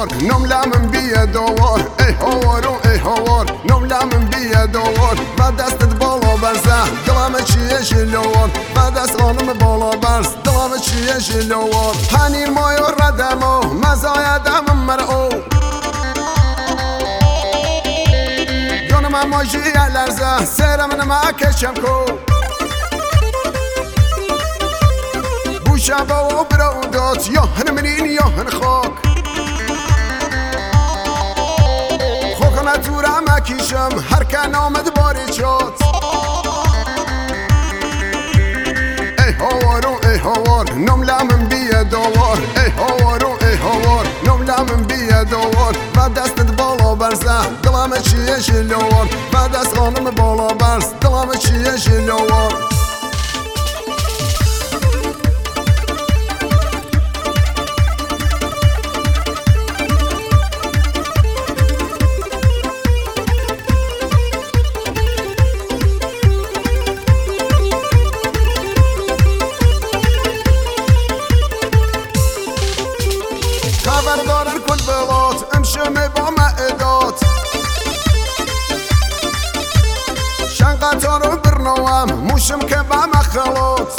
هوار نملا من بیه دوار ای هوارو ای هوار نملا من بیه دوار و دستت بالا برزه دلم چیه شلوار و دست خانم بالا برز دلم چیه شلوار هنی مایو ردمو مزایدم مرعو یونم ماجی لرزه سرم نما کشم کو شبا و برودات یا هنمنین یا هن خاک خوکنا تورا مکیشم هر کن آمد باری چات ای هوارو ای هوار نملا من بیه دوار ای هوارو ای هوار نملا من بیه دوار و دستت بالا برزه دلم چیه شلوار و دست خانم بالا برز دلم چیه شلوار خبردارن کل بلات امشمه با معدات شنقتارو برنوام موشم که با مخلات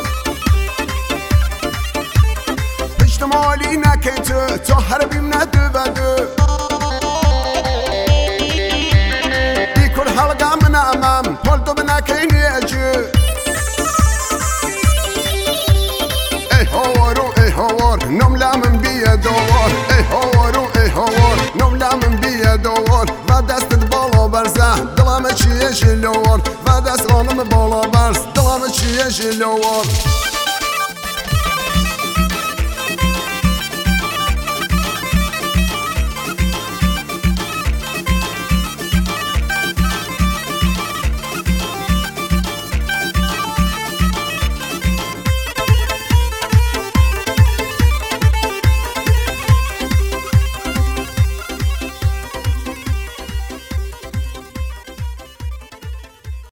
اجتمالی نکیتو تا حربیم ندو بدو بیکل حلقه من امام پالتو بنکینی اجو ای هوارو ای هوار نملا من بیه دوار ای هوارو ای هوار نملا من بیه دوار و دستت بالا برزه دلم چیه شلوار و دست خانم بالا برز دلم چیه شلوار